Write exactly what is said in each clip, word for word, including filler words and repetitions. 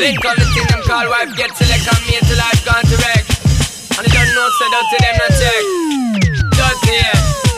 Think of the thing them call wife, get select and mate till life gone to wreck. And you don't know, say dirty them not check. Dirty, yeah.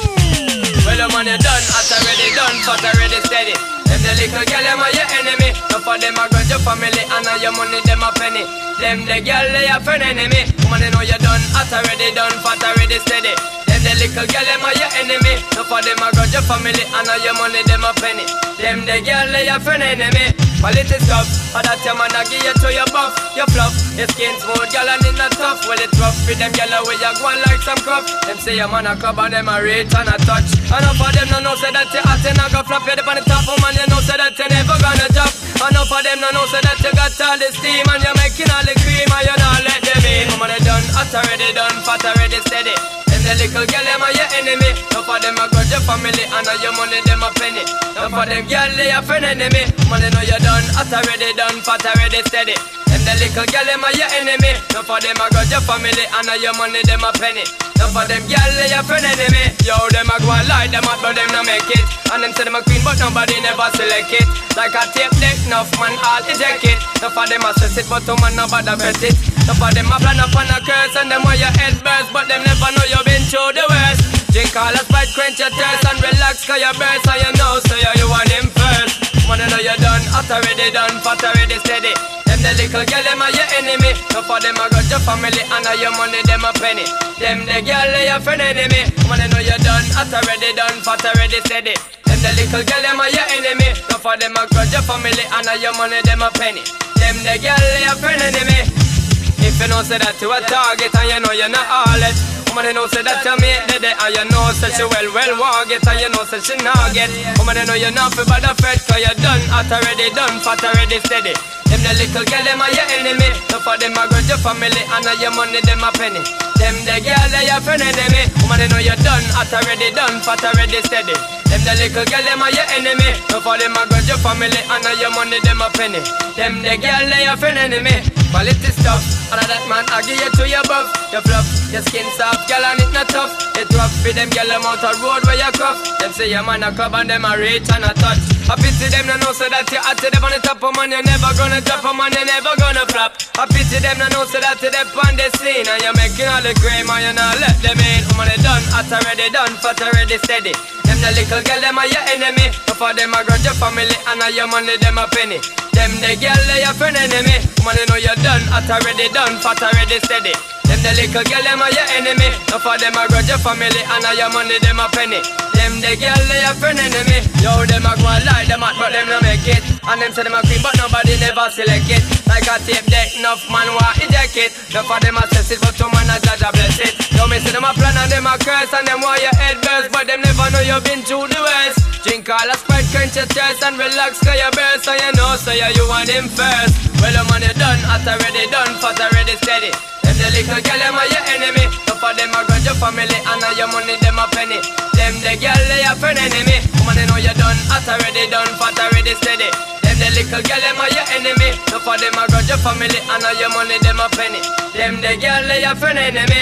Well, the money done, hot already done, fat already steady. Them the little girl, them are your enemy. Some for them are grudge your family, and all your money, them a penny. Them the girl, they are friend enemy. Woman, they know you done, hot already done, fat already steady. Them the little girl, them are your enemy. Some for them are grudge your family, and all your money, them a penny. Them the girl, they are friend enemy. Quality stuff, or that your man a give you to your buff, your fluff. Your skin smooth, girl, and it not tough. Well, it's rough with them girl, where you go on like some cup. Them say your man a club, and them a reach and a touch. Enough of them no know say that you hot and a go flop. You dip on the top, oh man, you know say that you never gonna drop. Enough of them no know say that you got all the steam, and you're making all the cream, and you not let them in. Woman, they done, hot already done, fat already steady. Them the little girl, them are your enemy. Enough of them a grudge your family, and all your money, them a penny. Enough of them girl, they a friend enemy. Man, they know you done, hot already done, fat already steady. Them the little girl, them are your enemy. Enough of them a grudge your family, and all your money, them a penny. Enough of them girl, they a friend enemy. Yo, them a go and lie, them out, but them no make it. And them say them a queen, but nobody never select it. Like a tape deck, enough man all eject it. Enough of them a stress it, but two man nobody bet it. Enough of them a plan up on a curse, and them want your head burst, but them never know you been through the worst. Drink all the Sprite, quench your thirst, and relax, cause you burst, and you know, so you, you want him first. Wanna know you done, hot already done, fat already steady. Them the little girl, them are your enemy. Enough of them a got your family, and all your money, them a penny. Them the girl, they your friend enemy. Wanna know you done, hot already done, fat already steady. Them the little girl, them are your enemy. Enough of them a got your family, and all your money, them a penny. Them the girl, they your friend enemy. If you know say that you a target, and you know you're not all it. Woman, you know say that you made the day, and you know say she well, well walk it, and you know say she not get. Woman, you know you're not for bad fret, cause you done, hot already done, fat already steady. Them the little girl, them are your enemy. Enough of them a grudge your family, and all your money, them a penny. Them the girl, they your friend enemy. Woman, you know you're done, hot already done, fat already steady. Them the little girl, them are your enemy. Enough of them a grudge your family, and all your money, them a penny. Them the girl, they your friend enemy. Quality stuff, all of that man, I give you to your buff. Your fluff, your skin soft, girl, and it not tough. It rough with them girl, them out a road where you cuff. Them say your man a club, and them a reach and a touch. I pity them, no know so that you hot to them on the top of man, you're never gonna drop a man, you're never gonna flop. I pity them, no know so that you them on the scene, and you're making all the cream, and you not let them in. I'm on the done, hot already done, fat already steady. Them the little girl, them are your enemy. Enough of them a grudge your family, and all your money, them a penny. Them the girl, they your friend enemy. Woman, you know you're done, hot already done, fat already steady. Them the little girl, them are your enemy. Enough of them a grudge your family, and all your money, them a penny. Them the girl, they your friend enemy. Yo, them a go and lie, them out, but them no make it. And them say them a queen, but nobody never select it. Like a tape deck, enough man want eject it. Enough of them a stress it, but two man a judge a bless it. Yo, me see them a plan, and them a curse, and them want your head burst, but them never know you been through the worst. Drink all the Sprite, quench your thirst, and relax, cause you burst, and you know, so you, you want him first. Well, the money done, hot already done, fat already steady. Them the little girl, them are your enemy. Enough of them a grudge your family, and all your money, them a penny. Them the girl, they your friend enemy. Woman, you know you done, hot already done, fat already steady. Them the little girl, them are your enemy. Enough of them a grudge your family, and all your money, them a penny. Them the girl, they your friend enemy.